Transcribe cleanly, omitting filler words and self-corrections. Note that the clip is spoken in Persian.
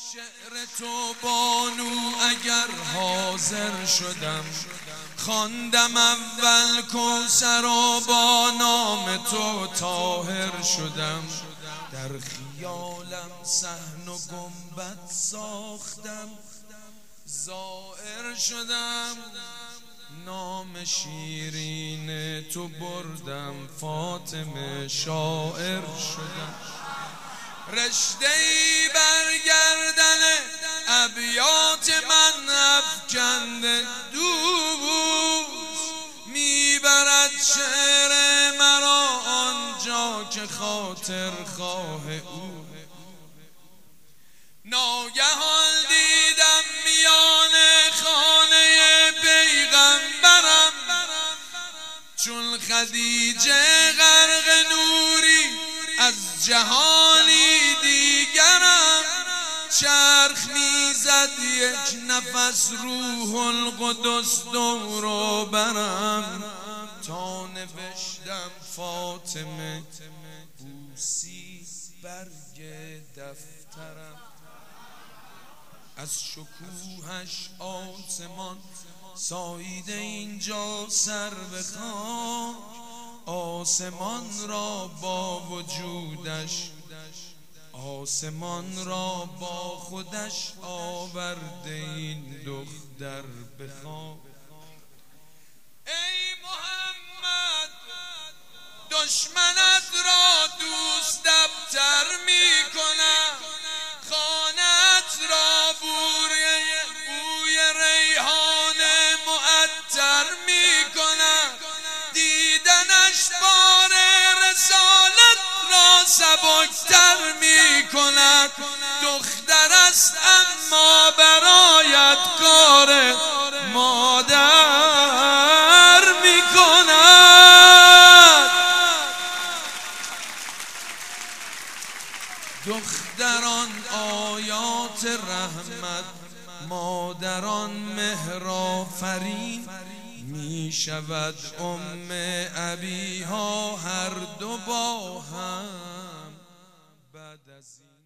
شعر تو بانو اگر حاضر شدم، خواندم اول کوثر و با نام تو طاهر شدم. در خیالم صحن و گنبد ساختم، زائر شدم. نام شیرین تو بردم، فاطمه شاعر شدم. رشته‌ای برگردن ابیات من افکنده دوست، میبرد شعر مرا آنجا که خاطر خواه او. ناگهان دیدم میان خانه پیغمبرم، چون خدیجه غرق نوری از جهانی دیگرم. چرخ میزد یک نفس روح القدس دور و برم، تا نوشتم فاطمه بوسی برگ دفترم. از شکوهش آسمان ساییده اینجا سر به خاک، آسمان را با وجودش، آسمان را با خودش آورده این دختر به خاک. ای محمد دشمنت را دوست ابتر می کنم، خانت را بوی ریحان معطر می کنم. دیدنش بار رسالت را سبکتر می کند. دختر است اما برایت کار مادر می کند. دختران آیات رحمت، مادران مهرآفرین، می شود ابیها هر دو با هم بعد از این.